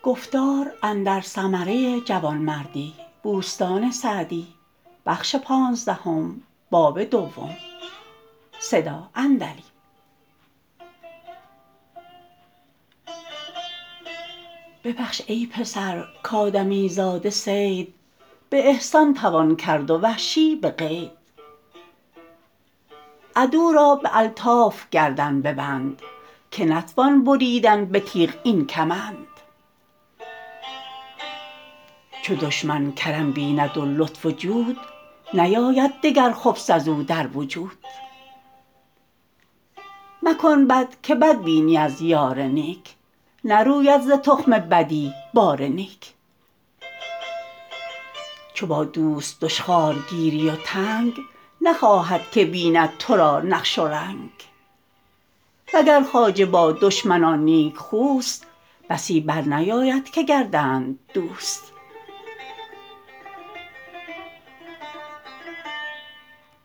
ببخش ای پسر کآدمی زاده صید به احسان توان کرد و وحشی به قید عدو را به الطاف گردن ببند که نتوان بریدن به تیغ این کمند چو دشمن کرم بیند و لطف و جود نیاید دگر خبث ازو در وجود مکن بد که بد بینی از یار نیک نروید ز تخم بدی بار نیک چو با دوست دشخوار گیری و تنگ نخواهد که بیند ترا نقش و رنگ وگر خواجه با دشمنان نیک خوست بسی برنیاید که گردند دوست